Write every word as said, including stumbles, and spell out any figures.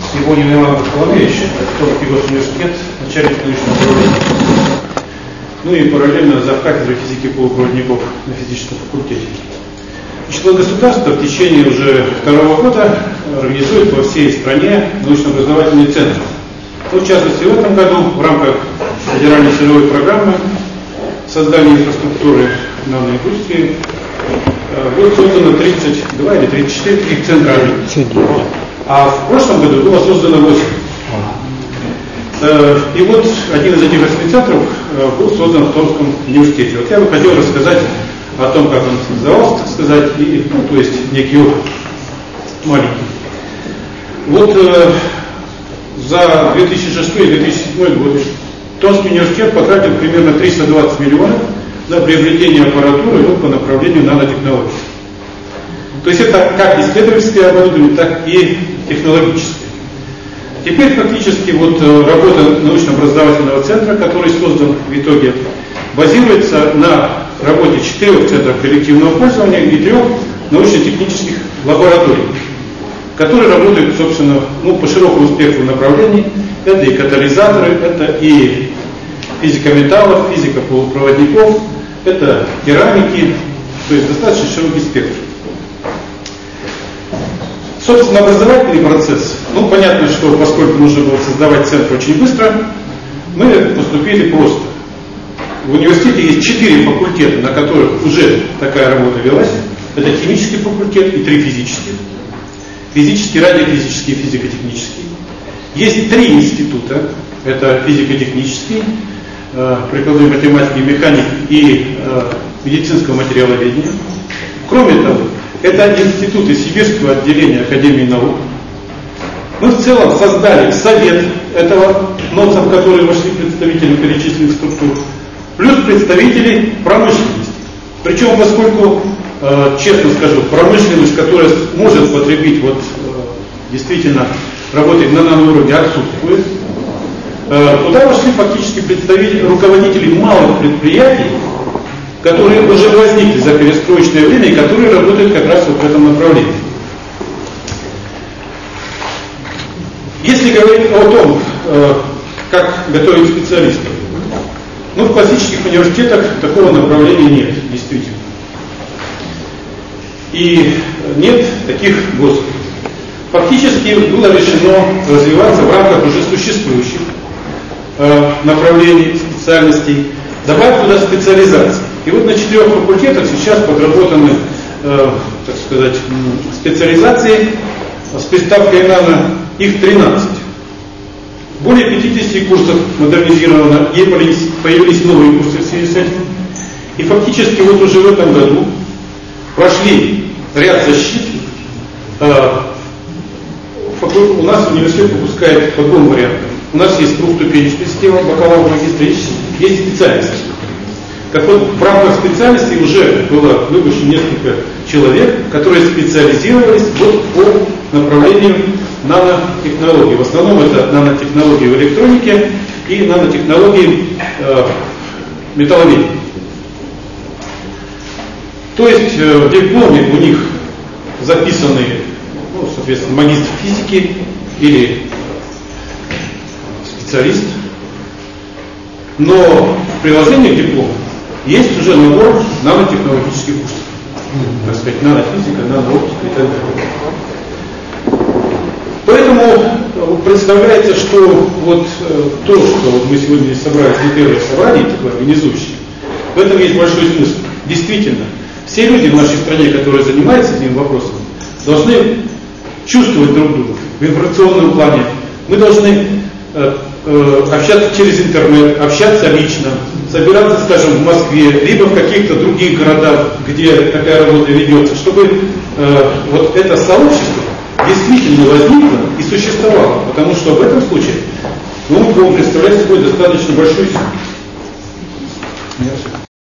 с его Иваном Коломеевичем, Томский госуниверситет, начальник научного управления. Ну и параллельно завкафедрой физики полупроводников на физическом факультете. Значит, государство в течение уже второго года организует по всей стране научно-образовательные центры. Ну, в частности, в этом году в рамках федеральной целевой программы создания инфраструктуры наноиндустрии будет создано тридцать два или тридцать четыре таких центра. А в прошлом году было создано восемь. И вот один из этих восьми центров был создан в Томском университете. Вот я бы хотел рассказать о том, как он создавался, так сказать, и, ну, то есть некий опыт маленький. Вот э, за две тысячи шестой и две тысячи седьмой годы Томский университет потратил примерно триста двадцать миллионов на приобретение аппаратуры ну, по направлению нанотехнологий. То есть это как исследовательское оборудование, так и технологическое. Теперь фактически вот работа научно-образовательного центра, который создан в итоге, базируется на работе четырех центров коллективного пользования и трех научно-технических лабораторий, которые работают, собственно, ну, по широкому спектру направлений. Это и катализаторы, это и физика металлов, физика полупроводников, это керамики, то есть достаточно широкий спектр. Собственно, образовательный процесс, ну, понятно, что поскольку нужно было создавать центр очень быстро, мы поступили просто. В университете есть четыре факультета, на которых уже такая работа велась. Это химический факультет и три физических. Физический, радиофизический и физико-технический. Есть три института. Это физико-технический, э, прикладной математики и механики и э, медицинского материаловедения. Кроме того, это институты Сибирского отделения Академии наук. Мы в целом создали совет этого НОЦа, в который вошли представители перечисленных структур, плюс представители промышленности. Причем, поскольку, э, честно скажу, промышленность, которая может потребить, вот, э, действительно работать на наноуровне, отсутствует, э, туда вошли фактически представители, руководители малых предприятий, которые уже возникли за перестроечное время и которые работают как раз вот в этом направлении. Если говорить о том, э, как готовить специалистов, ну, в классических университетах такого направления нет, действительно. И нет таких ГОСов. Фактически было решено развиваться в рамках уже существующих э, направлений, специальностей, добавить туда специализации. И вот на четырех факультетах сейчас подработаны, э, так сказать, специализации с приставкой нано, их тринадцать. Более пятидесяти курсов модернизировано, и появились новые курсы в связи с этим. И фактически вот уже в этом году прошли ряд защит. Э, у нас университет выпускает по двум вариантам. У нас есть двухступенчатая система, бакалавр, магистр, есть специальность. Так вот, в рамках специальности уже было выпущено несколько человек, которые специализировались вот по направлению нанотехнологий. В основном это нанотехнологии в электронике и нанотехнологии э, металловедения. То есть э, в дипломе у них записаны, ну, соответственно, магистр физики или специалист, но в приложении к диплому есть уже набор нанотехнологических курсов. Так сказать, нанофизика, нанооптика и так далее. Поэтому представляется, что вот то, что вот мы сегодня собрались на первое собрание, такое организующее, в этом есть большой смысл. Действительно, все люди в нашей стране, которые занимаются этим вопросом, должны чувствовать друг друга в информационном плане. Мы должны э, э, общаться через интернет, общаться лично, собираться, скажем, в Москве, либо в каких-то других городах, где такая работа ведется, чтобы э, вот это сообщество действительно возникло и существовало, потому что в этом случае ну, мы будем представлять собой достаточно большую силу.